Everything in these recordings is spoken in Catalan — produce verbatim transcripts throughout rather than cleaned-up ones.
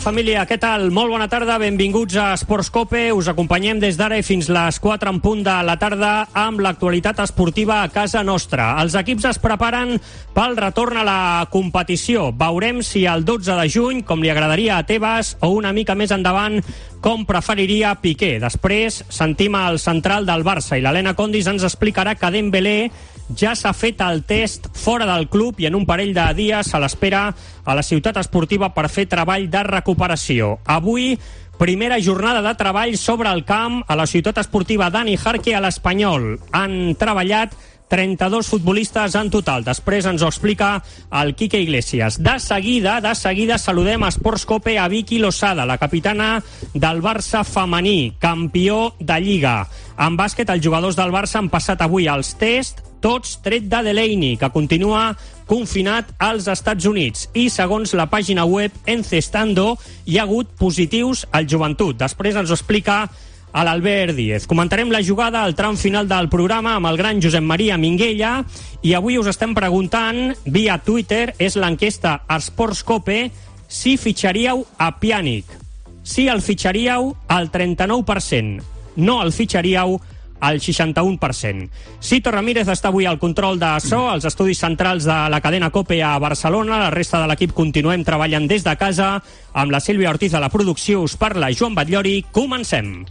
família, què tal? Molt bona tarda, benvinguts a Esports Cope. Us acompanyem des d'ara i fins les quatre en punt de la tarda amb l'actualitat esportiva a casa nostra. Els equips es preparen pel retorn a la competició. Veurem si el dotze de juny, com li agradaria a Tebas, o una mica més endavant, com preferiria Piqué. Després sentim el central del Barça i l'Helena Condis ens explicarà que Dembélé ja s'ha fet el test fora del club i en un parell de dies a l'espera a la ciutat esportiva per fer treball de recuperació. Avui, primera jornada de treball sobre el camp a la ciutat esportiva Dani Jarque a l'Espanyol. Han treballat trenta-dos futbolistes en total. Després ens ho explica el Quique Iglesias. De seguida, de seguida saludem a Esports Cope a Vicky Losada, la capitana del Barça femení, campió de Lliga. En bàsquet, els jugadors del Barça han passat avui els tests, tots tret de Delaney, que continua confinat als Estats Units. I segons la pàgina web Encestando, hi ha hagut positius al Joventut. Després ens ho explica a l'Albert Díez. Comentarem la jugada al tram final del programa amb el gran Josep Maria Minguella i avui us estem preguntant via Twitter, és l'enquesta Esports Cope, si fitxaríeu a Pjanic. Si el fitxaríeu al trenta-nou per cent, no el fitxaríeu al seixanta-un per cent. Cito Ramírez està avui al control de so, als estudis centrals de la cadena COPE a Barcelona. La resta de l'equip continuem treballant des de casa. Amb la Sílvia Ortiz a la producció us parla Joan Batllori. Comencem.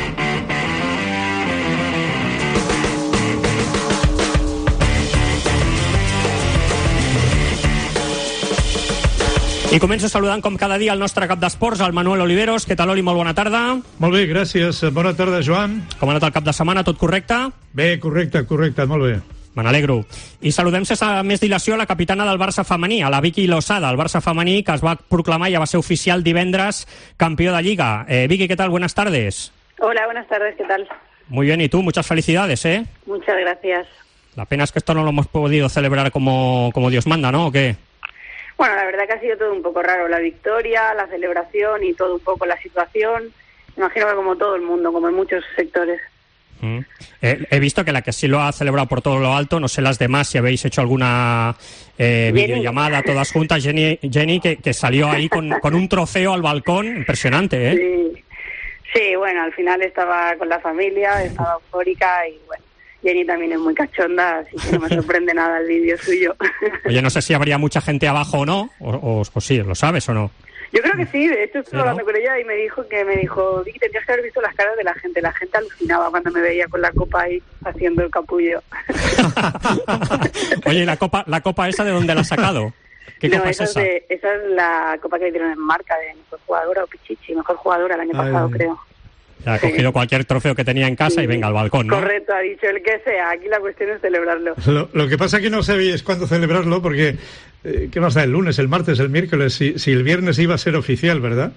I començo saludant com cada dia el nostre cap d'esports, el Manuel Oliveros. Què tal, Oli? Molt bona tarda. Molt bé, gràcies. Bona tarda, Joan. Com ha anat el cap de setmana? Tot correcte? Bé, correcte, correcte, molt bé. Me n'alegro. I saludem sense més dilació a la capitana del Barça femení, a la Vicky Losada, el Barça femení que es va proclamar i ja va ser oficial divendres campió de Lliga. Eh, Vicky, ¿qué tal? Buenas tardes. Hola, buenas tardes, ¿qué tal? Muy bien, ¿y tú? Muchas felicidades, ¿eh? Muchas gracias. La pena es que esto no lo hemos podido celebrar como, como Dios manda, ¿no? ¿O qué? Bueno, la verdad que ha sido todo un poco raro, la victoria, la celebración y todo un poco la situación. Imagino que como todo el mundo, como en muchos sectores. Mm. Eh, he visto que la que sí lo ha celebrado por todo lo alto, no sé las demás, si habéis hecho alguna eh, videollamada todas juntas, Jenny, Jenny que, que salió ahí con, con un trofeo al balcón, impresionante, ¿eh? Sí. Sí, bueno, al final estaba con la familia, estaba eufórica y bueno. Jenny también es muy cachonda, así que no me sorprende nada el vídeo suyo. Oye, no sé si habría mucha gente abajo o no, o, o, o sí, ¿lo sabes o no? Yo creo que sí, de hecho estuve ¿Sí, hablando no? con ella y me dijo que me dijo, Vicky, tendrías que haber visto las caras de la gente, la gente alucinaba cuando me veía con la copa ahí haciendo el capullo. Oye, ¿y la copa, la copa esa de dónde la has sacado? ¿Qué no, copa esa es esa? Es de, esa es la copa que le dieron en marca de mejor jugadora o Pichichi, mejor jugadora el año Ay. pasado, creo. Ha cogido Sí. cualquier trofeo que tenía en casa Sí. y venga al balcón, ¿no? Correcto, ha dicho el que sea. Aquí la cuestión es celebrarlo. Lo, lo que pasa es que no sabéis cuándo celebrarlo, porque eh, ¿qué más da? El lunes, el martes, el miércoles, si, si el viernes iba a ser oficial, ¿verdad?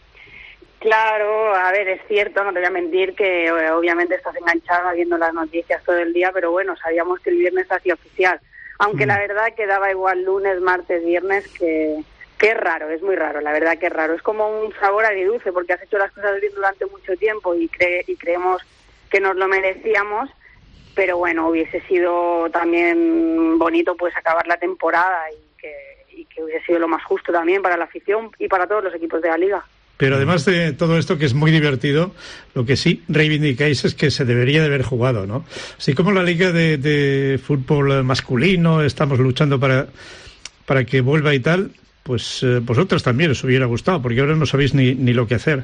Claro, a ver, es cierto, no te voy a mentir que eh, obviamente estás enganchada viendo las noticias todo el día, pero bueno, sabíamos que el viernes hacía oficial. Aunque Mm. la verdad que daba igual lunes, martes, viernes, que, que es raro, es muy raro, la verdad que es raro. Es como un sabor agridulce porque has hecho las cosas bien durante mucho tiempo y, cre y creemos que nos lo merecíamos, pero bueno, hubiese sido también bonito pues acabar la temporada y que, y que hubiese sido lo más justo también para la afición y para todos los equipos de la Liga. Pero además de todo esto, que es muy divertido, lo que sí reivindicáis es que se debería de haber jugado, ¿no? Así como la Liga de, de Fútbol masculino, estamos luchando para, para que vuelva y tal, pues eh, vosotras también os hubiera gustado, porque ahora no sabéis ni, ni lo que hacer.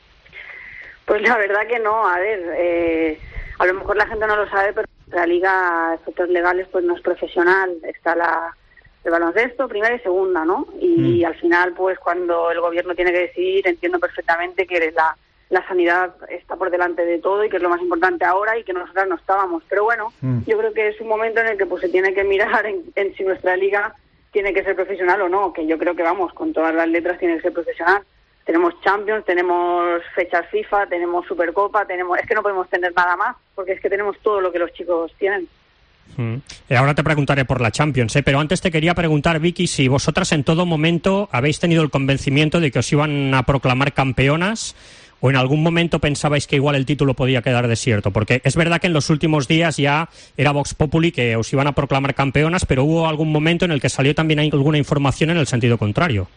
Pues la verdad que no, a ver, eh, a lo mejor la gente no lo sabe, pero la Liga, a efectos legales, pues no es profesional, está la... el baloncesto, primera y segunda, ¿no? Y mm. al final, pues cuando el gobierno tiene que decidir, entiendo perfectamente que la, la sanidad está por delante de todo y que es lo más importante ahora y que nosotras no estábamos. Pero bueno, mm. yo creo que es un momento en el que pues se tiene que mirar en, en si nuestra liga tiene que ser profesional o no, que yo creo que vamos, con todas las letras tiene que ser profesional. Tenemos Champions, tenemos fechas FIFA, tenemos Supercopa, tenemos... es que no podemos tener nada más, porque es que tenemos todo lo que los chicos tienen. Mm. Eh, ahora te preguntaré por la Champions, ¿eh? Pero antes te quería preguntar, Vicky, si vosotras en todo momento habéis tenido el convencimiento de que os iban a proclamar campeonas o en algún momento pensabais que igual el título podía quedar desierto, porque es verdad que en los últimos días ya era Vox Populi que os iban a proclamar campeonas, pero hubo algún momento en el que salió también alguna información en el sentido contrario.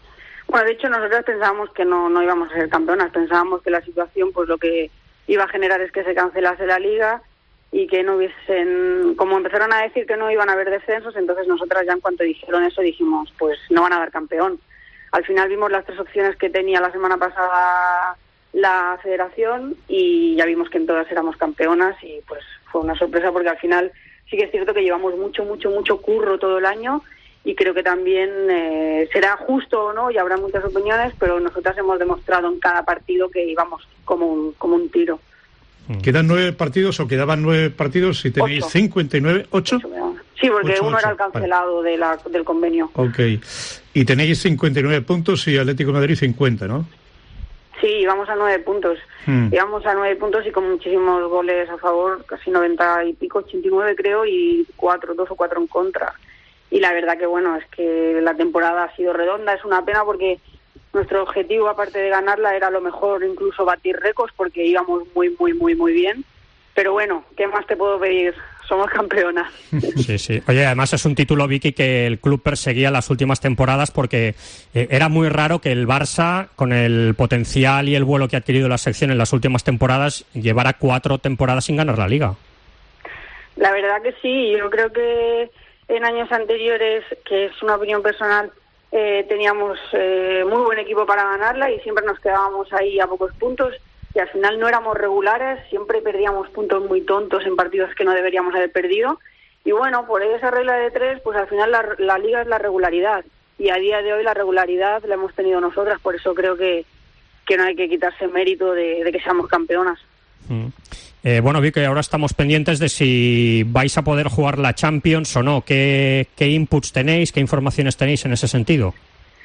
Bueno, de hecho nosotros pensábamos que no, no íbamos a ser campeonas, pensábamos que la situación pues lo que iba a generar es que se cancelase la liga y que no hubiesen, como empezaron a decir que no iban a haber descensos, entonces nosotras ya en cuanto dijeron eso dijimos, pues no van a dar campeón. Al final vimos las tres opciones que tenía la semana pasada la federación y ya vimos que en todas éramos campeonas y pues fue una sorpresa porque al final sí que es cierto que llevamos mucho, mucho, mucho curro todo el año y creo que también eh, será justo o no y habrá muchas opiniones, pero nosotras hemos demostrado en cada partido que íbamos como un, como un tiro. ¿Quedan nueve partidos o quedaban nueve partidos si tenéis cincuenta y nueve? ¿Ocho? Sí, porque ocho, uno ocho. era el cancelado vale. de la, del convenio. Ok. Y tenéis cincuenta y nueve puntos y Atlético de Madrid cincuenta, ¿no? Sí, íbamos a nueve puntos. Hmm. Íbamos a nueve puntos y con muchísimos goles a favor, casi noventa y pico, ochenta y nueve creo, y cuatro, dos o cuatro en contra. Y la verdad que bueno, es que la temporada ha sido redonda, es una pena porque nuestro objetivo, aparte de ganarla, era a lo mejor incluso batir récords porque íbamos muy, muy, muy, muy bien. Pero bueno, ¿qué más te puedo pedir? Somos campeonas. Sí, sí. Oye, además es un título, Vicky, que el club perseguía las últimas temporadas porque eh, era muy raro que el Barça, con el potencial y el vuelo que ha adquirido la sección en las últimas temporadas, llevara cuatro temporadas sin ganar la Liga. La verdad que sí. Yo creo que en años anteriores, que es una opinión personal, eh, teníamos eh, muy buen equipo para ganarla y siempre nos quedábamos ahí a pocos puntos. Y al final no éramos regulares, siempre perdíamos puntos muy tontos en partidos que no deberíamos haber perdido. Y bueno, por esa regla de tres, pues al final la, la liga es la regularidad. Y a día de hoy la regularidad la hemos tenido nosotras, por eso creo que, que no hay que quitarse mérito de, de que seamos campeonas. Mm. Eh, bueno, Vicky, ahora estamos pendientes de si vais a poder jugar la Champions o no. ¿Qué, qué inputs tenéis, qué informaciones tenéis en ese sentido?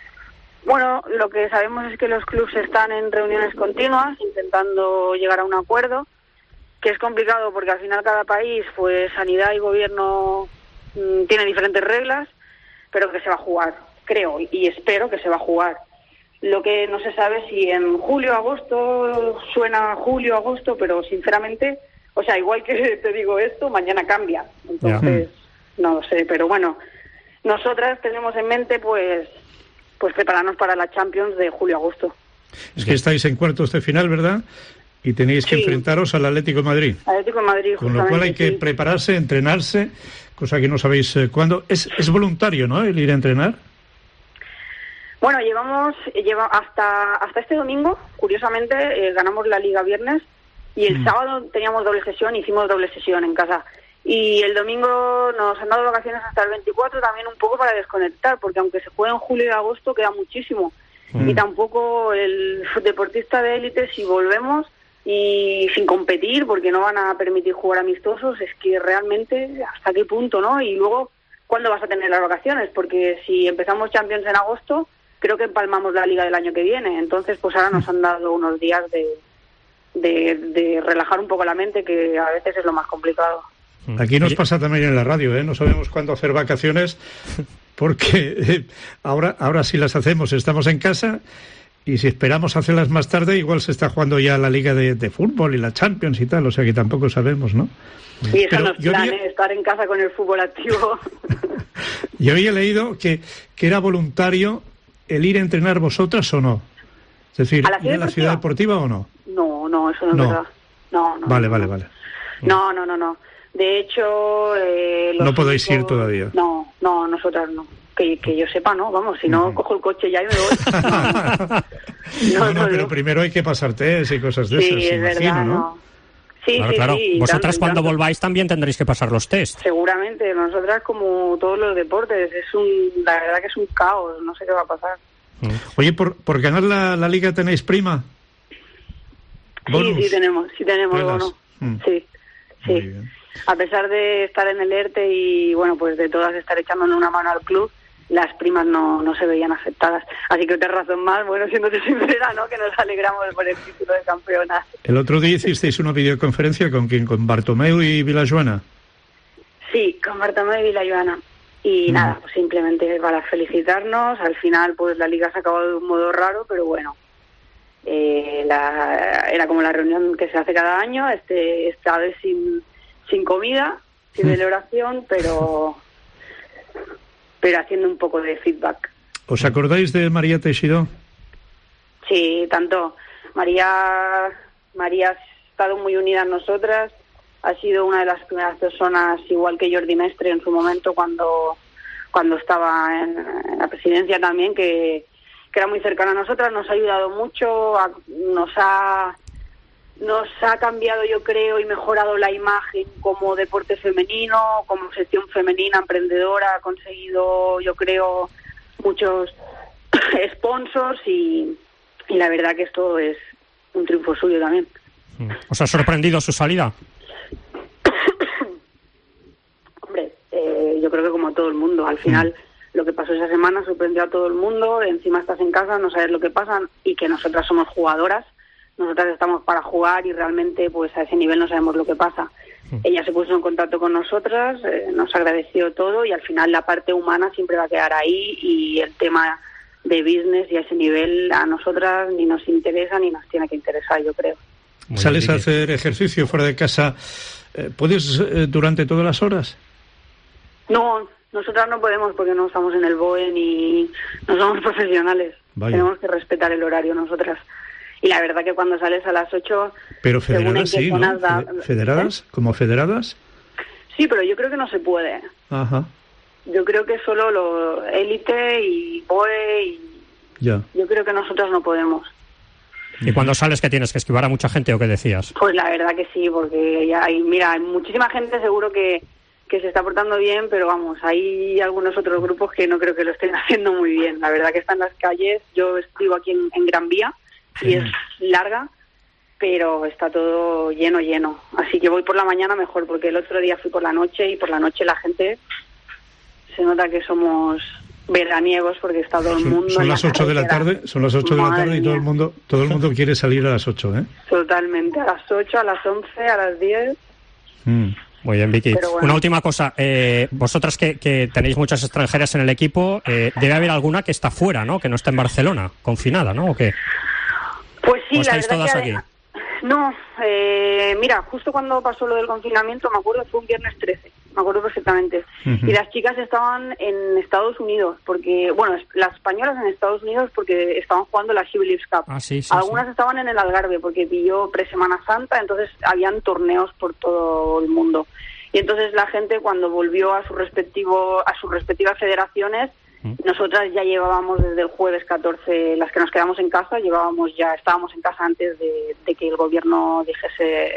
Bueno, lo que sabemos es que los clubes están en reuniones continuas intentando llegar a un acuerdo, que es complicado porque al final cada país, pues sanidad y gobierno mmm, tiene diferentes reglas, pero que se va a jugar, creo, y espero que se va a jugar. Lo que no se sabe si en julio, agosto, suena julio, agosto, pero sinceramente, o sea, igual que te digo esto, mañana cambia. Entonces, yeah. no lo sé, pero bueno, nosotras tenemos en mente, pues... pues prepararnos para la Champions de julio-agosto. Es que estáis en cuartos de final, ¿verdad? Y tenéis que sí. enfrentaros al Atlético de Madrid. Atlético de Madrid, con lo cual hay que sí. prepararse, entrenarse, cosa que no sabéis eh, cuándo. Es, es voluntario, ¿no?, el ir a entrenar. Bueno, llevamos lleva hasta hasta este domingo, curiosamente, eh, ganamos la Liga viernes y el mm. sábado teníamos doble sesión, hicimos doble sesión en casa. Y el domingo nos han dado vacaciones hasta el veinticuatro también un poco para desconectar, porque aunque se juegue en julio y agosto queda muchísimo. Mm. Y tampoco el deportista de élite, si volvemos y sin competir, porque no van a permitir jugar amistosos, es que realmente hasta qué punto, ¿no? Y luego, ¿cuándo vas a tener las vacaciones? Porque si empezamos Champions en agosto, creo que empalmamos la Liga del año que viene. Entonces, pues ahora nos han dado unos días de, de, de relajar un poco la mente, que a veces es lo más complicado. Aquí nos pasa también en la radio, ¿eh? No sabemos cuándo hacer vacaciones porque eh, ahora, ahora sí las hacemos, estamos en casa y si esperamos hacerlas más tarde igual se está jugando ya la Liga de, de Fútbol y la Champions y tal, o sea que tampoco sabemos, ¿no? Y eso no es plan, había... ¿eh? Estar en casa con el fútbol activo. Yo había leído que, que era voluntario el ir a entrenar vosotras o no. Es decir, ¿a la ¿ir a la ciudad deportiva o no? No, no, eso no es no. verdad. No, no. Vale, no, vale, no. vale. No, no, no, no. De hecho... Eh, los no podéis únicos... ir todavía. No, no, nosotras no. Que, que yo sepa, no. Vamos, si no, uh-huh. cojo el coche ya y me voy. no, no, no, no, pero primero hay que pasar test y cosas de sí, esas, es imagino, verdad, ¿no? no. Sí, claro, sí, claro. sí. Vosotras tanto, cuando tanto. volváis también tendréis que pasar los test. Seguramente. Nosotras, como todos los deportes, es un, la verdad que es un caos. No sé qué va a pasar. Uh-huh. Oye, ¿por, por ganar la, la Liga tenéis prima? ¿Bonus? Sí, sí tenemos. Sí tenemos bono. Mm. Sí, sí. Muy bien. A pesar de estar en el ERTE y, bueno, pues de todas estar echándole una mano al club, las primas no, no se veían afectadas. Así que otra razón más, bueno, siéndote sincera, ¿no?, que nos alegramos por el título de campeona. El otro día hicisteis una videoconferencia con quién, con Bartomeu y Vilajoana. Sí, con Bartomeu y Vilajoana. Y mm. nada, pues simplemente para felicitarnos. Al final, pues la liga se ha acabado de un modo raro, pero bueno, eh, la, era como la reunión que se hace cada año, este esta vez sin... sin comida, sin celebración, pero pero haciendo un poco de feedback. ¿Os acordáis de María Teixidó? Sí, tanto. María, María ha estado muy unida a nosotras, ha sido una de las primeras personas, igual que Jordi Mestre en su momento, cuando, cuando estaba en, en la presidencia también, que, que era muy cercana a nosotras, nos ha ayudado mucho, a, nos ha... Nos ha cambiado, yo creo, y mejorado la imagen como deporte femenino, como sección femenina emprendedora, ha conseguido, yo creo, muchos sponsors y, y la verdad que esto es un triunfo suyo también. ¿Os ha sorprendido su salida? Hombre, eh, yo creo que como a todo el mundo, al final mm. lo que pasó esa semana sorprendió a todo el mundo, encima estás en casa, no sabes lo que pasa y que nosotras somos jugadoras. Nosotras estamos para jugar y realmente pues a ese nivel no sabemos lo que pasa. Sí. Ella se puso en contacto con nosotras, eh, nos agradeció todo y al final la parte humana siempre va a quedar ahí y el tema de business y a ese nivel a nosotras ni nos interesa ni nos tiene que interesar, yo creo. Muy ¿Sales bien, a hacer ejercicio fuera de casa? ¿Puedes eh, durante todas las horas? No, nosotras no podemos porque no estamos en el B O E ni no somos profesionales. Vaya. Tenemos que respetar el horario nosotras. Y la verdad que cuando sales a las ocho... Pero federadas sí, ¿no? Da... ¿Federadas? ¿Eh? ¿Como federadas? Sí, pero yo creo que no se puede. Ajá. Yo creo que solo lo élite y B O E y... Ya. Yo creo que nosotros no podemos. ¿Y cuando sales qué tienes? ¿Que esquivar a mucha gente o qué decías? Pues la verdad que sí, porque ya hay, mira, hay muchísima gente seguro que, que se está portando bien, pero vamos, hay algunos otros grupos que no creo que lo estén haciendo muy bien. La verdad que están en las calles, yo vivo aquí en, en Gran Vía, y es larga, pero está todo lleno, lleno. Así que voy por la mañana mejor, porque el otro día fui por la noche y por la noche la gente se nota que somos veraniegos porque está todo el mundo. Son las ocho de la tarde, son las ocho de la tarde y todo el mundo, todo el mundo quiere salir a las ocho, ¿eh? Totalmente, a las ocho, a las once, a las diez. Mm. Muy bien, Vicky. Bueno. Una última cosa. Eh, vosotras que, que tenéis muchas extranjeras en el equipo, eh, debe haber alguna que está fuera, ¿no? Que no está en Barcelona, confinada, ¿no? ¿O qué? Pues sí, ¿O estáis la verdad todas que... aquí? No, eh, mira, justo cuando pasó lo del confinamiento, me acuerdo, fue un viernes trece, me acuerdo perfectamente. Uh-huh. Y las chicas estaban en Estados Unidos, porque, bueno, las españolas en Estados Unidos porque estaban jugando la She Believes Cup. Ah, sí, sí, Algunas sí. estaban en el Algarve porque pilló pre-Semana Santa, entonces habían torneos por todo el mundo. Y entonces la gente cuando volvió a su respectivo a sus respectivas federaciones, nosotras ya llevábamos desde el jueves catorce, las que nos quedamos en casa, llevábamos ya, estábamos en casa antes de, de que el gobierno dijese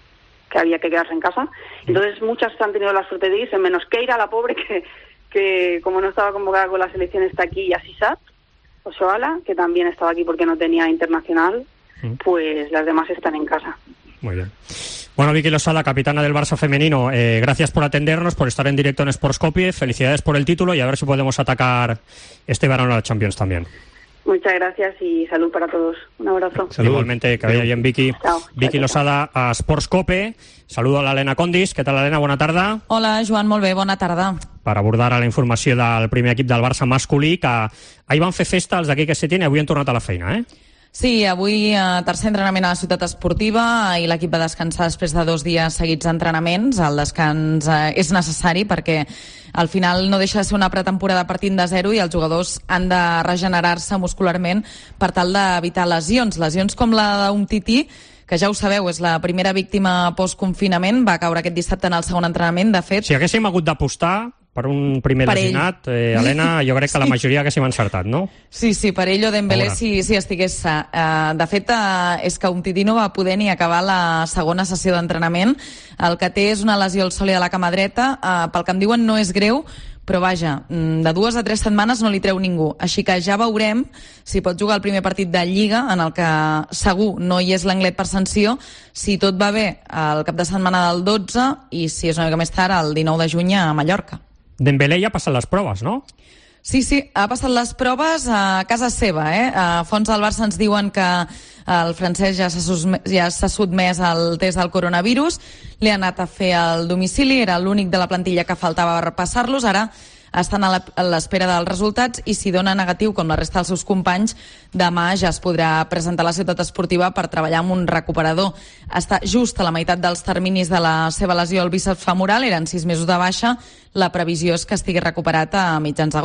que había que quedarse en casa. Entonces muchas han tenido la suerte de irse, menos Keira, la pobre, que, que como no estaba convocada con la selección está aquí, y Asisat Osoala, que también estaba aquí porque no tenía internacional, pues las demás están en casa. Muy bien. Bueno, Vicky Losada, capitana del Barça femenino, eh, gracias por atendernos, por estar en directo en Sportscopie, felicidades por el título y a ver si podemos atacar este verano a la Champions también. Muchas gracias y salud para todos. Un abrazo. Salud. Igualmente, que vaya bien, Vicky. Chao. Vicky chao, Losada a Sportscope. Saludo a l'Helena Condis. Què tal, Helena? Bona tarda. Hola, Joan, molt bé, bona tarda. Per abordar la informació del primer equip del Barça masculí, que ahir van fer festa els d'aquí que se tiene, avui han tornat a la feina, eh? Sí, avui eh, tercer entrenament a la ciutat esportiva i l'equip va descansar després de dos dies seguits d'entrenaments. El descans eh, és necessari perquè al final no deixa de ser una pretemporada partint de zero i els jugadors han de regenerar-se muscularment per tal d'evitar lesions. Lesions com la d'un Tití, que ja ho sabeu, és la primera víctima post-confinament, va caure aquest dissabte en el segon entrenament, de fet... Si haguéssim hagut d'apostar per un primer per lesionat, eh, Helena, jo crec que sí. La majoria haguéssim encertat, no? Sí, sí, per ell o Dembélé si, si estigués sa. Uh, de fet, uh, és que Umtiti no va poder ni acabar la segona sessió d'entrenament. El que té és una lesió al sòlid de la cama dreta, uh, pel que em diuen no és greu, però vaja, de dues a tres setmanes no li treu ningú. Així que ja veurem si pot jugar el primer partit de Lliga, en el que segur no hi és l'Anglet per sanció, si tot va bé el cap de setmana del dotze i si és una mica més tard el dinou de juny a Mallorca. Dembélé ja ha passat les proves, no? Sí, sí, ha passat les proves a casa seva, eh? A fonts del Barça ens diuen que el francès ja s'ha sotmès, ja s'ha sotmès al test del coronavirus, li ha anat a fer al domicili, era l'únic de la plantilla que faltava per passar-los, ara estan a l'espera dels resultats i si dona negatiu, com la resta dels seus companys, demà ja es podrà presentar a la ciutat esportiva per treballar amb un recuperador. Està just a la meitat dels terminis de la seva lesió al bíceps femoral, eren sis mesos de baixa, la previsió és que estigui recuperat a mitjans d'agost.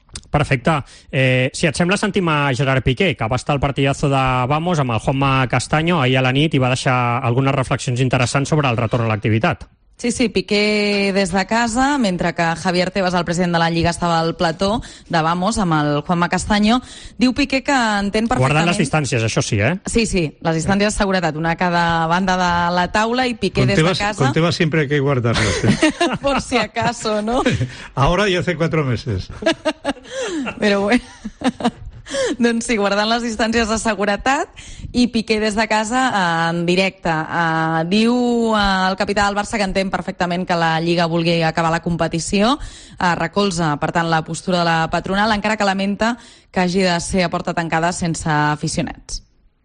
Perfecte. Eh, si et sembla, sentim a Gerard Piqué, que va estar al partidazo de Vamos amb el Juanma Castaño ahir a la nit i va deixar algunes reflexions interessants sobre el retorn a l'activitat. Sí, sí, Piqué des de casa, mentre que Javier Tebas, el president de la Lliga, estava al plató de Vamos amb el Juanma Castaño. Diu Piqué que entén perfectament... Guardant les distàncies, això sí, eh? Sí, sí, les distàncies de seguretat, una a cada banda de la taula, i Piqué con des Tebas, de casa... Con Tebas siempre hay que guardarlas, ¿eh? Por si acaso, ¿no? Ahora y hace cuatro meses. Però bueno... Doncs sí, guardant les distàncies de seguretat, i Piqué des de casa en directe. Uh, diu uh, el capità del Barça que entén perfectament que la Lliga vulgui acabar la competició, uh, recolza, per tant, la postura de la patronal, encara que lamenta que hagi de ser a porta tancada sense aficionats.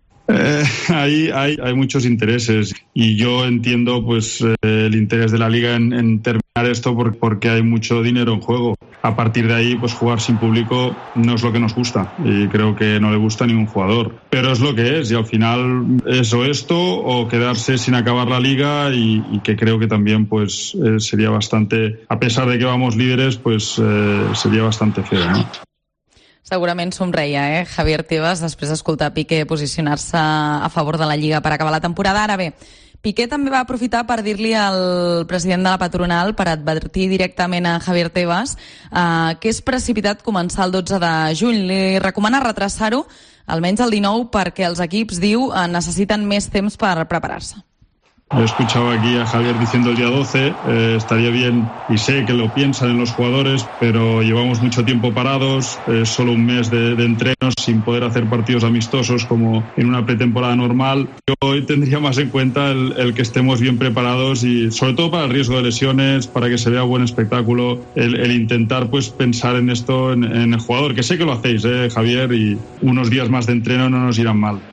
Eh, hay, hay, hay muchos intereses y yo entiendo pues eh, el interés de la Liga en, en terminar esto por, porque hay mucho dinero en juego. A partir de ahí, pues jugar sin público no es lo que nos gusta y creo que no le gusta a ningún jugador. Pero es lo que es y al final es o esto o quedarse sin acabar la Liga y, y que creo que también pues eh, sería bastante, a pesar de que vamos líderes, pues eh, sería bastante feo, ¿no? Segurament somreia, eh, Javier Tebas, després d'escoltar Piqué posicionar-se a favor de la Lliga per acabar la temporada. Ara bé, Piqué també va aprofitar per dir-li al president de la patronal, per advertir directament a Javier Tebas eh, que és precipitat començar el dotze de juny. Li recomana retrasar-ho almenys el dinou perquè els equips, diu, eh, necessiten més temps per preparar-se. He escuchado aquí a Javier diciendo el día doce, eh, estaría bien, y sé que lo piensan en los jugadores, pero llevamos mucho tiempo parados, eh, solo un mes de, de entrenos sin poder hacer partidos amistosos como en una pretemporada normal. Yo hoy tendría más en cuenta el, el que estemos bien preparados y sobre todo para el riesgo de lesiones, para que se vea buen espectáculo, el, el intentar pues pensar en esto, en, en el jugador, que sé que lo hacéis, eh, Javier, y unos días más de entreno no nos irán mal.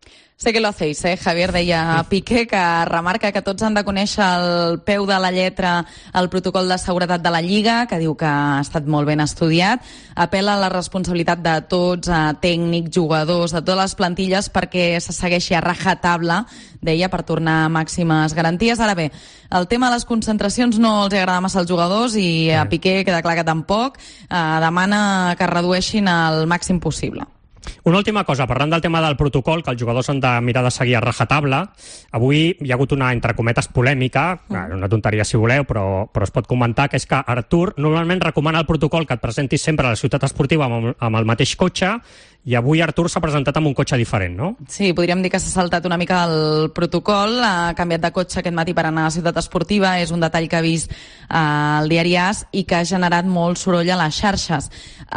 Sé que lo hacéis, eh? Javier deia a Piqué, que remarca que tots han de conèixer al peu de la lletra el protocol de seguretat de la Lliga, que diu que ha estat molt ben estudiat. Apel·la a la responsabilitat de tots, a tècnics, jugadors, de totes les plantilles, perquè se segueixi a rajatabla, deia, per tornar a màximes garanties. Ara bé, el tema de les concentracions no els agrada massa als jugadors i a Piqué queda clar que tampoc. Eh, demana que redueixin el màxim possible. Una última cosa, parlant del tema del protocol, que els jugadors han de mirar de seguir a rajatabla. Avui hi ha hagut una, entre cometes, polèmica, una tonteria si voleu, però, però es pot comentar, que és que Artur normalment recomana el protocol que et presentis sempre a la ciutat esportiva amb, amb el mateix cotxe, i avui Artur s'ha presentat amb un cotxe diferent, no? Sí, podríem dir que s'ha saltat una mica el protocol, ha canviat de cotxe aquest matí per anar a la ciutat esportiva, és un detall que ha vist eh, el diari AS i que ha generat molt soroll a les xarxes.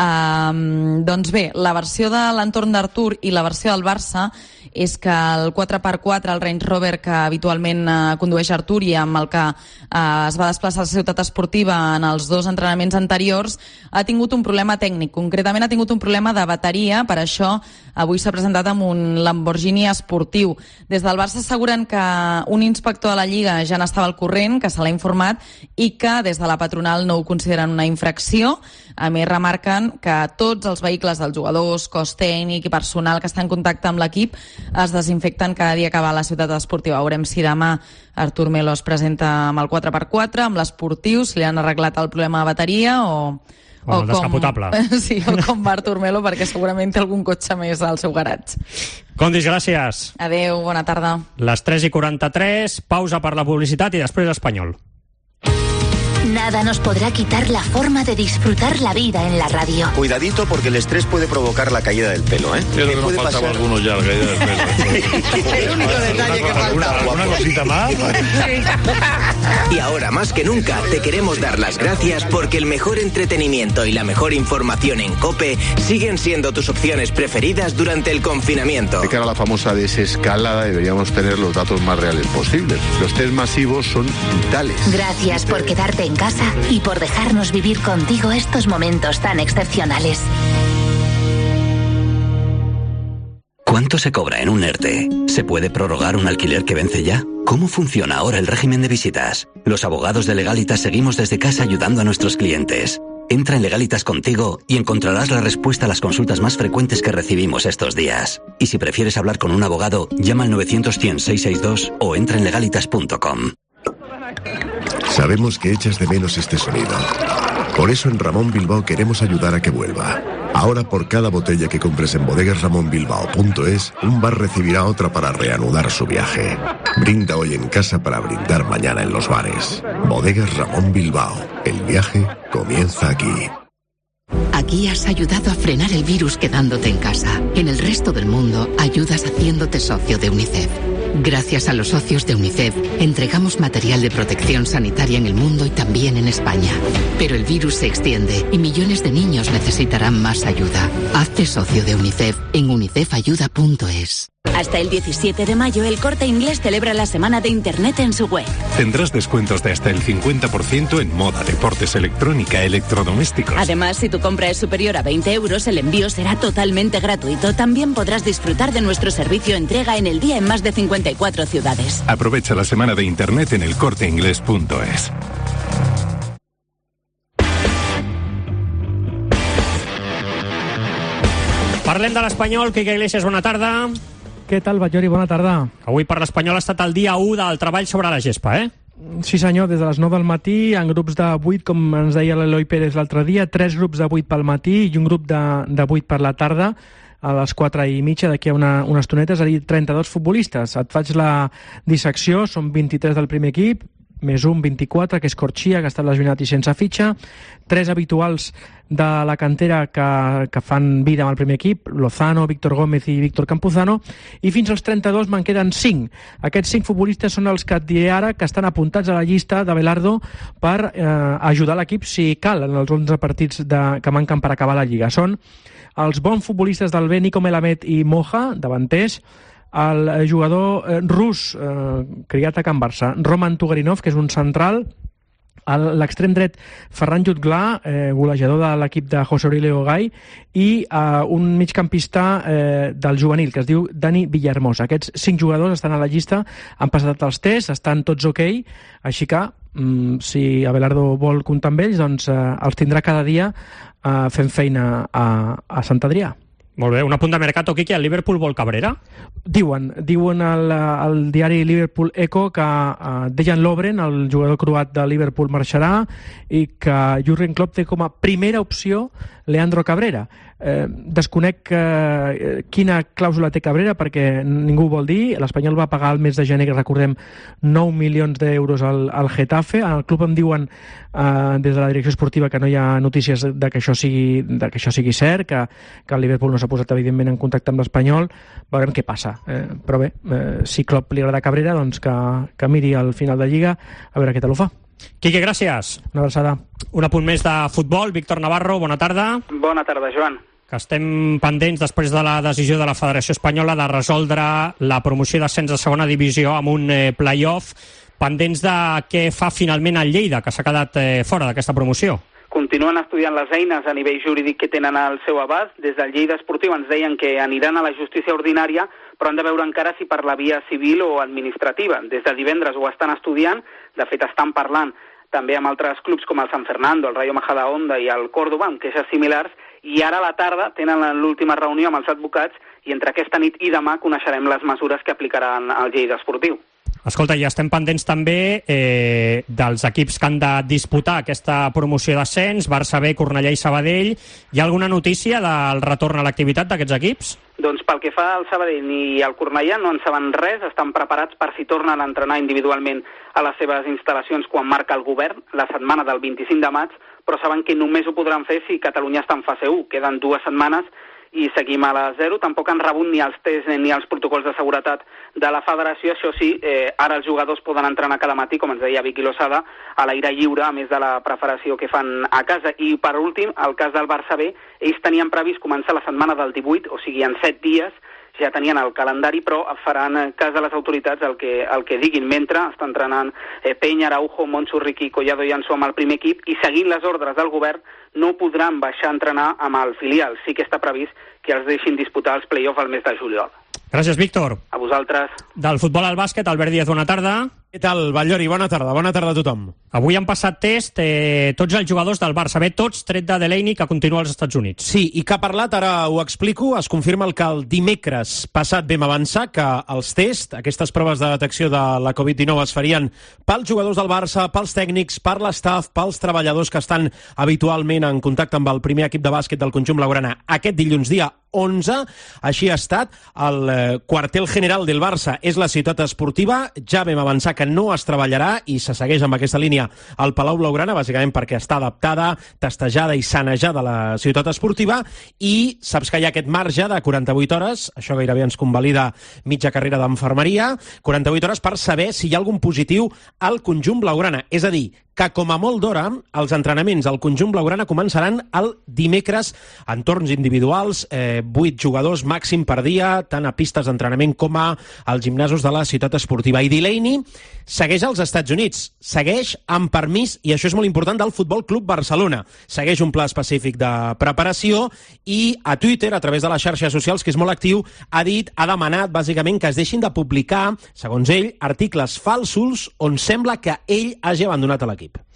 Um, doncs bé, la versió de l'entorn d'Artur i la versió del Barça és que el quatre per quatre, el Range Rover que habitualment eh, condueix Artur i amb el que eh, es va desplaçar a la ciutat esportiva en els dos entrenaments anteriors, ha tingut un problema tècnic. Concretament ha tingut un problema de bateria, per això avui s'ha presentat amb un Lamborghini esportiu. Des del Barça asseguren que un inspector de la Lliga ja n'estava al corrent, que se l'ha informat i que des de la patronal no ho consideren una infracció. A més, remarquen que tots els vehicles dels jugadors, cos tècnic i personal que estan en contacte amb l'equip es desinfecten cada dia que va a la ciutat esportiva. Veurem si demà Artur Melo es presenta amb el quatre per quatre, amb l'esportiu, si li han arreglat el problema de bateria o... O, o el descapotable. Sí, o com va Artur Melo, perquè segurament té algun cotxe més al seu garatge. Condis, gràcies. Adéu, bona tarda. Les tres i quaranta-tres, pausa per la publicitat i després Espanyol. Nada nos podrá quitar la forma de disfrutar la vida en la radio. Cuidadito porque el estrés puede provocar la caída del pelo, ¿eh? Creo que nos faltaba pasar... algunos ya la caída del pelo. El único detalle que faltaba. ¿Alguna cosita más? Y ahora más que nunca te queremos dar las gracias porque el mejor entretenimiento y la mejor información en COPE siguen siendo tus opciones preferidas durante el confinamiento. De cara a la famosa desescalada deberíamos tener los datos más reales posibles. Los test masivos son vitales. Gracias por quedarte en casa y por dejarnos vivir contigo estos momentos tan excepcionales. ¿Cuánto se cobra en un ERTE? ¿Se puede prorrogar un alquiler que vence ya? ¿Cómo funciona ahora el régimen de visitas? Los abogados de Legalitas seguimos desde casa ayudando a nuestros clientes. Entra en Legalitas Contigo y encontrarás la respuesta a las consultas más frecuentes que recibimos estos días. Y si prefieres hablar con un abogado, llama al novecientos cien seiscientos sesenta y dos o entra en legalitas punto com. Sabemos que echas de menos este sonido. Por eso en Ramón Bilbao queremos ayudar a que vuelva. Ahora por cada botella que compres en bodegas ramón bilbao punto es, un bar recibirá otra para reanudar su viaje. Brinda hoy en casa para brindar mañana en los bares. Bodegas Ramón Bilbao. El viaje comienza aquí. Aquí has ayudado a frenar el virus quedándote en casa. En el resto del mundo, ayudas haciéndote socio de UNICEF. Gracias a los socios de UNICEF, entregamos material de protección sanitaria en el mundo y también en España. Pero el virus se extiende y millones de niños necesitarán más ayuda. Hazte socio de UNICEF en unicef ayuda punto es. Hasta el diecisiete de mayo, El Corte Inglés celebra la semana de Internet en su web. Tendrás descuentos de hasta el cincuenta por ciento en moda, deportes, electrónica, electrodomésticos. Además, si tu compra es superior a veinte euros, el envío será totalmente gratuito. También podrás disfrutar de nuestro servicio entrega en el día en más de cincuenta y cuatro ciudades. Aprovecha la semana de Internet en el corte inglés punto es. Parlem de l'Espanyol. Quique Iglesias, bona tarda. Què tal, Batllori? Bona tarda. Avui per l'Espanyol ha estat el dia u del treball sobre la gespa, eh? Sí senyor, des de les nou del matí, en grups de vuit, com ens deia l'Eloi Pérez l'altre dia, tres grups de vuit pel matí i un grup de, de vuit per la tarda, a les quatre i mitja, d'aquí a una, una estoneta, és a dir, trenta-dos futbolistes. Et faig la dissecció, són vint-i-tres del primer equip, més un, vint-i-quatre, que és Corchia, que està lesionat i sense fitxa, tres habituals de la cantera que, que fan vida amb el primer equip, Lozano, Víctor Gómez i Víctor Campuzano, i fins als trenta-dos me'n queden cinc. Aquests cinc futbolistes són els que et diré ara que estan apuntats a la llista d'Abelardo per eh, ajudar l'equip si cal en els onze partits de, que manquen per acabar la Lliga. Són els bons futbolistes del B, Nico Melamed i Moja, davanters, el jugador eh, rus, eh, criat a Can Barça, Roman Tugarinov, que és un central, l'extrem dret Ferran Jutglar, eh, golejador de l'equip de José Aurelio Gai, i eh, un migcampista eh, del juvenil, que es diu Dani Villahermosa. Aquests cinc jugadors estan a la llista, han passat els tests, estan tots ok, així que mm, si Abelardo vol comptar amb ells, doncs eh, els tindrà cada dia eh, fent feina a, a Sant Adrià. Molt bé, un apunt de mercato, Quique, el Liverpool vol Cabrera? Diuen, diuen al, al diari Liverpool Echo que uh, Dejan Lovren, el jugador croat de Liverpool, marxarà i que Jurgen Klopp té com a primera opció Leandro Cabrera. Eh, desconec eh, quina clàusula té Cabrera perquè ningú ho vol dir. L'Espanyol va pagar el mes de gener, que recordem, nou milions d'euros al, al Getafe. Al club em diuen eh, des de la direcció esportiva que no hi ha notícies de que això sigui, de que això sigui cert, que, que el Liverpool no s'ha posat evidentment en contacte amb l'Espanyol. Veurem què passa. Eh, però bé, eh, si Klopp li agrada Cabrera, doncs que, que miri al final de Lliga a veure què tal ho fa. Quique, gràcies. Una abraçada. Un apunt més de futbol. Víctor Navarro, bona tarda. Bona tarda, Joan. Que estem pendents després de la decisió de la Federació Espanyola de resoldre la promoció d'ascens de segona divisió amb un eh, play-off, pendents de què fa finalment el Lleida, que s'ha quedat eh, fora d'aquesta promoció. Continuen estudiant les eines a nivell jurídic que tenen al seu abast. Des del Lleida Esportiu ens deien que aniran a la justícia ordinària, però han de veure encara si per la via civil o administrativa. Des de divendres ho estan estudiant, de fet estan parlant també amb altres clubs com el San Fernando, el Rayo Majadahonda i el Córdoba, amb queixes similars, i ara a la tarda tenen l'última reunió amb els advocats i entre aquesta nit i demà coneixerem les mesures que aplicaran al Lleida Esportiu. Escolta, ja estem pendents també eh, dels equips que han de disputar aquesta promoció d'ascens, Barça B, Cornellà i Sabadell. Hi ha alguna notícia del retorn a l'activitat d'aquests equips? Doncs pel que fa al Sabadell i al Cornellà no en saben res, estan preparats per si tornen a entrenar individualment a les seves instal·lacions quan marca el govern la setmana del vint-i-cinc de maig, però saben que només ho podran fer si Catalunya està en fase u. Queden dues setmanes i seguim a la zero. Tampoc han rebut ni els tests ni els protocols de seguretat de la federació. Això sí, eh, ara els jugadors poden entrenar cada matí, com ens deia Vicky Losada, a l'aire lliure, a més de la preparació que fan a casa. I per últim, el cas del Barça B, ells tenien previst començar la setmana del divuit, o sigui, en set dies, ja tenien el calendari, però faran cas de les autoritats el que, el que diguin. Mentre està entrenant eh, Peña, Araujo, Moncho, Riqui, Collado i Ansu amb el primer equip, i seguint les ordres del govern no podran baixar a entrenar amb el filial. Sí que està previst que els deixin disputar els play-off al mes de juliol. Gràcies, Víctor. A vosaltres. Del futbol al bàsquet, Albert Díaz, bona tarda. Què tal, Batllori? Bona tarda, bona tarda a tothom. Avui han passat test eh, tots els jugadors del Barça, bé, tots tret de Delaney, que continua als Estats Units. Sí, i que ha parlat, ara ho explico, es confirma el que el dimecres passat vam avançar, que els tests, aquestes proves de detecció de la covid dinou es farien pels jugadors del Barça, pels tècnics, per l'estaf, pels treballadors que estan habitualment en contacte amb el primer equip de bàsquet del conjunt blaugrana aquest dilluns dia onze. Així ha estat. El eh, quartel general del Barça és la ciutat esportiva. Ja vam avançar que no es treballarà i se segueix amb aquesta línia al Palau Blaugrana, bàsicament perquè està adaptada, testejada i sanejada la ciutat esportiva, i saps que hi ha aquest marge de quaranta-vuit hores, això gairebé ens convalida mitja carrera d'enfermeria, quaranta-vuit hores per saber si hi ha algun positiu al conjunt blaugrana. És a dir, que com a molt d'hora els entrenaments al conjunt blaugrana començaran el dimecres en torns individuals, eh, vuit jugadors màxim per dia, tant a pistes d'entrenament com a als gimnasos de la ciutat esportiva. I Delaney segueix als Estats Units, segueix amb permís, i això és molt important, del Futbol Club Barcelona. Segueix un pla específic de preparació i a Twitter, a través de les xarxes socials, que és molt actiu, ha dit, ha demanat bàsicament que es deixin de publicar, segons ell, articles falsos on sembla que ell hagi abandonat a l'equip.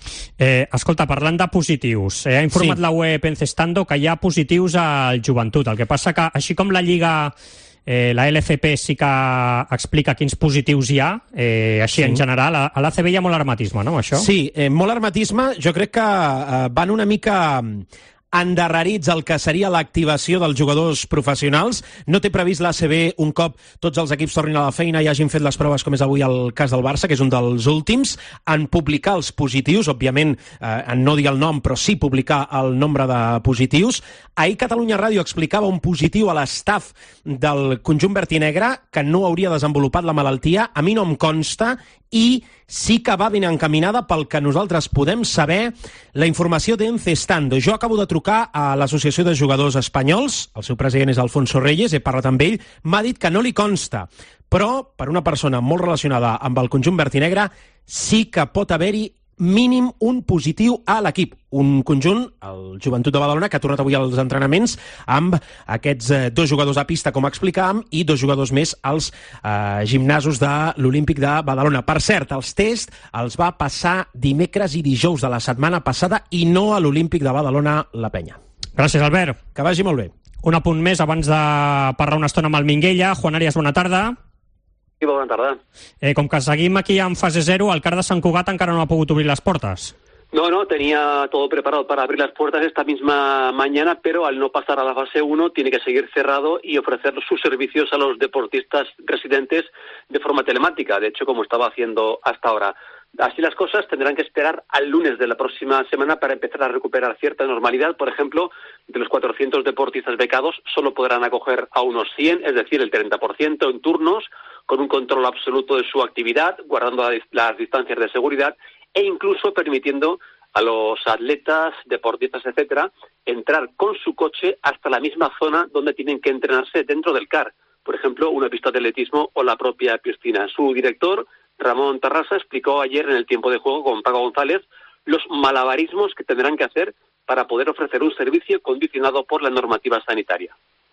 Eh, escolta, parlant de positius, eh, ha informat sí. la web Encestando que hi ha positius al Joventut. El que passa que, així com la Lliga, eh, la L F P sí que explica quins positius hi ha, eh, així sí. en general, a, a l'A C B hi ha molt hermetisme, no, això? Sí, eh, molt hermetisme. Jo crec que eh, van una mica endarrerits el que seria l'activació dels jugadors professionals. No té previst l'A C B, un cop tots els equips tornin a la feina i hagin fet les proves, com és avui el cas del Barça, que és un dels últims, en publicar els positius, òbviament eh, en no dir el nom, però sí publicar el nombre de positius. Ahir Catalunya Ràdio explicava un positiu a l'estaf del conjunt verd i negre que no hauria desenvolupat la malaltia. A mi no em consta, i sí que va ben encaminada pel que nosaltres podem saber la informació d'Encestando. Jo acabo de trucar a l'Associació de Jugadors Espanyols, el seu president és Alfonso Reyes, he parlat amb ell, m'ha dit que no li consta, però per una persona molt relacionada amb el conjunt verd i negre sí que pot haver-hi mínim un positiu a l'equip. Un conjunt, el Joventut de Badalona, que ha tornat avui als entrenaments amb aquests eh, dos jugadors a pista, com explicàvem, i dos jugadors més als eh, gimnasos de l'Olímpic de Badalona. Per cert, els tests els va passar dimecres i dijous de la setmana passada i no a l'Olímpic de Badalona la Penya. Gràcies, Albert. Que vagi molt bé. Un apunt més abans de parlar una estona amb el Minguella. Juan Arias, bona tarda. Sí, bona tarda. Eh, com que seguim aquí en fase cero, el CAR de Sant Cugat encara no ha pogut obrir les portes. No, no, tenía todo preparado para abrir las puertas esta misma mañana, pero al no pasar a la fase uno tiene que seguir cerrado y ofrecer sus servicios a los deportistas residentes de forma telemática, de hecho como estaba haciendo hasta ahora. Así las cosas, tendrán que esperar al lunes de la próxima semana para empezar a recuperar cierta normalidad. Por ejemplo, de los cuatrocientos deportistas becados solo podrán acoger a unos cien, es decir, el treinta por ciento en turnos, con un control absoluto de su actividad, guardando las distancias de seguridad e incluso permitiendo a los atletas, deportistas, etcétera, entrar con su coche hasta la misma zona donde tienen que entrenarse dentro del CAR. Por ejemplo, una pista de atletismo o la propia piscina. Su director, Ramón Tarrasa, explicó ayer en el tiempo de juego con Paco González los malabarismos que tendrán que hacer para poder ofrecer un servicio condicionado por la normativa sanitaria.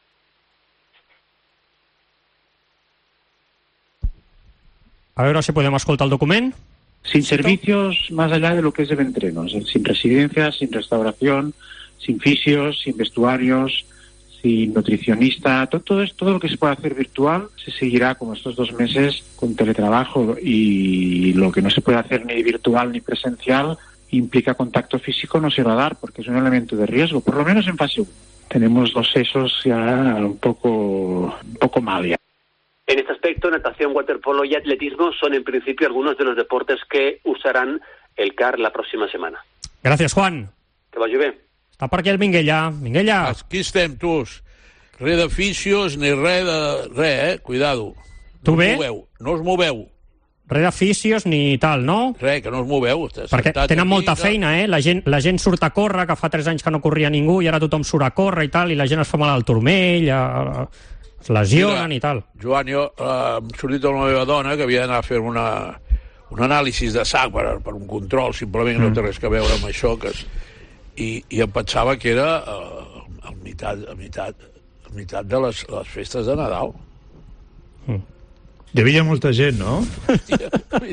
A veure si podem escoltar el document. Sin servicios más allá de lo que es el entreno, sin residencias, sin restauración, sin fisios, sin vestuarios, sin nutricionista, todo, todo, todo lo que se puede hacer virtual se seguirá como estos dos meses con teletrabajo, y lo que no se puede hacer ni virtual ni presencial implica contacto físico no se va a dar porque es un elemento de riesgo, por lo menos en fase uno. Tenemos los sesos ya un poco, un poco mal ya. En este aspecto, natación, waterpolo y atletismo son en principio algunos de los deportes que usarán el CAR la próxima semana. Gràcies, Juan. Que vagi bé. Està per aquí el Minguella. Minguella. Aquí estem, tous. Res de fisios ni res de... res, eh? Cuidado. Tu no bé? Us moveu. No us moveu. Res de fisios ni tal, no? Res, que no us moveu. Perquè tenen molta que... feina, eh? La gent, la gent surt a córrer, que fa tres anys que no corria ningú, i ara tothom surt a córrer i tal, i la gent es fa mal al turmell, a... es lesionen Mira, i tal. Joan, jo eh, hem sortit amb la meva dona, que havia d'anar a fer una, un anàlisi de sang per, per un control, simplement mm. no té res que veure amb això, que és, i, i em pensava que era eh, a meitat, a meitat, a meitat de les, les festes de Nadal. Mm. Hi havia molta gent, no? Hòstia,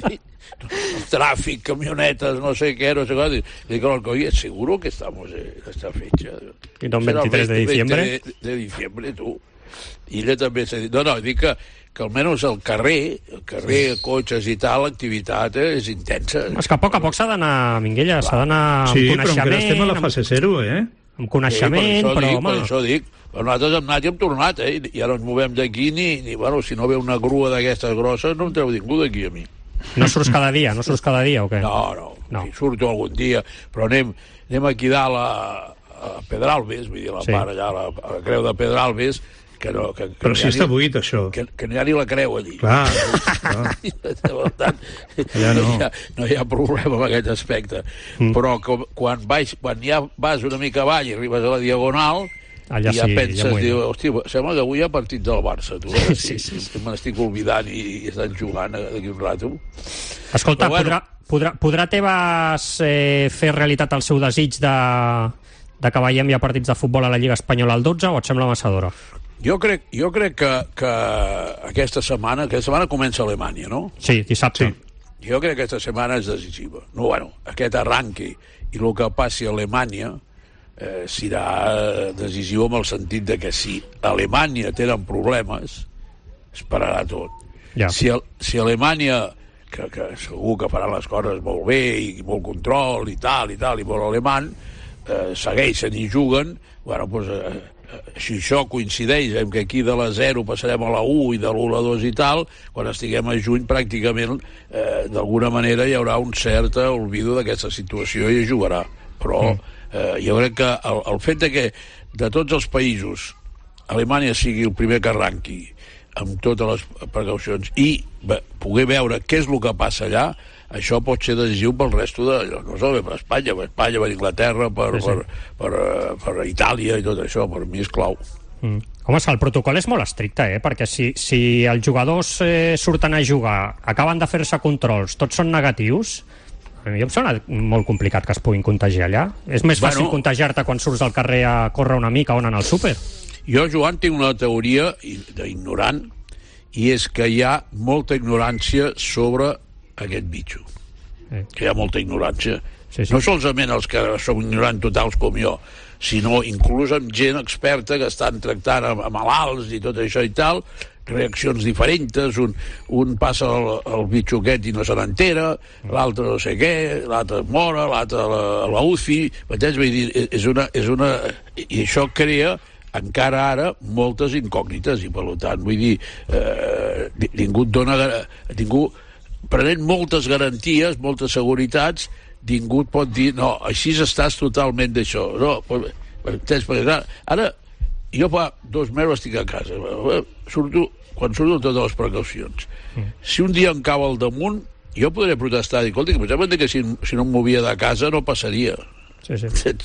el tràfic, camionetes, no sé què, no sé què. Dic, oye, seguro que estamos en esta fecha. I no, veintitrés de diciembre? De, de diciembre, tu. I ella també s'ha dit... No, no, dic que, que almenys al carrer, el carrer, cotxes i tal, l'activitat és intensa. És que a poc a poc s'ha d'anar, Minguella, s'ha d'anar sí, amb coneixement... Sí, però encara estem a la fase zero, eh? Amb coneixement, sí, per però, dic, home... Per això dic, però nosaltres hem anat i hem tornat, eh? I ara ens movem d'aquí, ni, ni, bueno, si no ve una grua d'aquestes grosses, no em treu ningú d'aquí a mi. No surts cada dia, no surts cada dia o què? No, no, no. Si surto algun dia, però anem, anem aquí dalt a, a Pedralbes, vull dir, la sí. part allà, a la, a la creu de Pedralbes, que no... Que, que però si està ni, buit, això. Que, que no hi ha ni la creu, allí. Clar, clar. Per tant, ja no. No, hi ha, no hi ha problema amb aquest aspecte. Mm. Però com, quan, baix, quan ja vas una mica avall i arribes a la Diagonal, allà i ja sí, penses, ja diu, hòstia, sembla que avui hi ha partit del Barça, tu, eh? Sí, sí, sí. Me n'estic oblidant i, i estan jugant d'aquí un rato. Escolta, bueno, podrà, podrà, podrà Tebas eh, fer realitat el seu desig de, de que veiem ja partits de futbol a la Lliga Espanyola al dotze o et sembla massa d'hora? Jo crec, jo crec que, que aquesta setmana, aquesta setmana comença Alemanya, no? Sí, dissabte. Sí. Jo crec que aquesta setmana és decisiva. No, bueno, aquest arranque i el que passi a Alemanya eh, serà decisiu en el sentit de que si a Alemanya tenen problemes, es pararà tot. Ja. Si, si Alemanya, que, que segur que faran les coses molt bé i molt control i tal i tal, i molt alemany, eh, segueixen i juguen, bueno, doncs... Eh, si això coincideix amb que aquí de la zero passarem a la u i de l'u a la dos i tal, quan estiguem a juny pràcticament eh, d'alguna manera hi haurà un cert olvido d'aquesta situació i es jugarà. Però eh, jo crec que el, el fet de que de tots els països Alemanya sigui el primer que arranqui amb totes les precaucions i bé, poder veure què és el que passa allà, això pot ser decisiu pel resto de... no sé, per Espanya, per Espanya, per Inglaterra, per, sí, sí. per, per, per, per Itàlia i tot això, per mi és clau. Mm. Home, el protocol és molt estricte, eh? Perquè si, si els jugadors eh, surten a jugar, acaben de fer-se controls, tots són negatius, a mi em sembla molt complicat que es puguin contagiar allà. És més fàcil bueno, contagiar-te quan surts al carrer a córrer una mica o anar al súper. Jo, Joan, tinc una teoria d'ignorant, i és que hi ha molta ignorància sobre aquest bitxo. Eh. Que hi ha molta ignorància. Sí, sí. No solament els que som ignorants totals com jo, sinó inclús amb gent experta que estan tractant a, a malalts i tot això i tal, reaccions diferents, un, un passa el, el bitxo aquest i no se n'entera, l'altre no sé què, l'altre mora, l'altre a la, a la U C I, m'entens? Vull dir, és una, és una... I això crea encara ara moltes incògnites i per tant, vull dir, eh, ningú et dona... Ningú, prenent moltes garanties, moltes seguretats, ningú et pot dir, no, així estàs totalment d'això. No, entens? Perquè clar, ara, jo fa dos mesos estic a casa, surto, quan surto amb totes les precaucions. Si un dia em cau al damunt, jo podré protestar, dir, escolta, que si, si no em movia de casa no passaria. Sí, sí.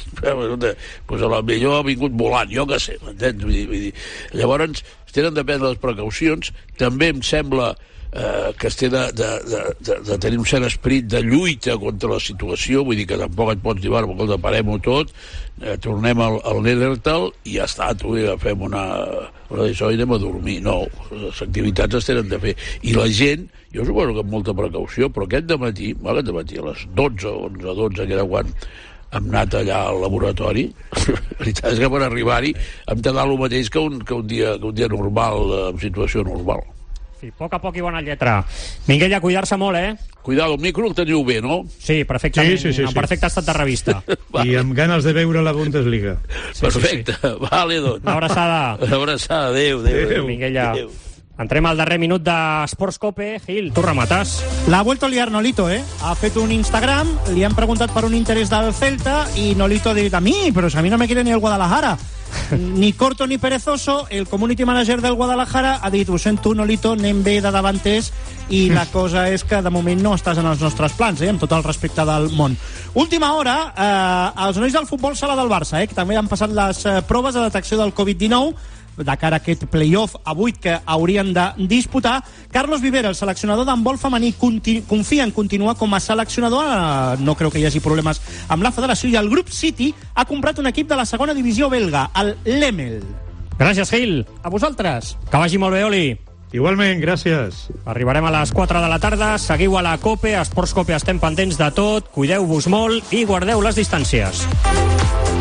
Pues a la millor ha vingut volant, jo què sé, m'entens? Vull dir, vull dir. Llavors, tenen de prendre les precaucions, també em sembla Eh, que es té de, de, de, de tenir un cert esperit de lluita contra la situació, vull dir que tampoc et pots dir, bueno, escolta, parem-ho tot, eh, tornem al, al Nethertal i ja està, tu, ja fem una, una d'això i anem a dormir. No, les activitats es tenen de fer. I la gent, jo suposo que amb molta precaució, però aquest dematí, aquest dematí a les dotze, onze, dotze, que era quan hem anat allà al laboratori, la veritat és que per arribar-hi hem de dar el mateix que un, que un, dia, que un dia normal, en situació normal. Sí, a poc a poc i bona lletra. Minguella, cuidar-se molt, eh? Cuidado, el micro el teniu bé, no? Sí, perfectament, sí, sí, sí, en perfecte estat de revista. I amb ganes de veure la Bundesliga. Sí, perfecte, sí, sí. Vale, doncs. Una abraçada. Una abraçada, adéu, adéu. adéu. Minguella. Adéu. Entrem al darrer minut de Sports Cope. Gil, tu remates. L'ha vuelto a liar Nolito, eh? Ha fet un Instagram, li han preguntat per un interès del Celta i Nolito ha dit, a mi, però si a mi no me quiere ni el Guadalajara. Ni corto ni perezoso, el community manager del Guadalajara ha dit, ho sento, Nolito, anem bé de davanters i la cosa és que de moment no estàs en els nostres plans, eh? Amb tot el respecte del món. Última hora, eh, els nois del futbol sala del Barça, eh? Que també han passat les eh, proves de detecció del covid dinou de cara a aquest play-off a vuit que haurien de disputar. Carlos Vivera, el seleccionador d'handbol femení, confia en continuar com a seleccionador, eh, no creu que hi hagi problemes amb la federació, i el grup City ha comprat un equip de la segona divisió belga, el Lemel. Gràcies, Gil. A vosaltres. Que vagi molt bé, Oli. Igualment, gràcies. Arribarem a les quatre de la tarda, seguiu a la COPE, a Esports COPE estem pendents de tot, cuideu-vos molt i guardeu les distàncies.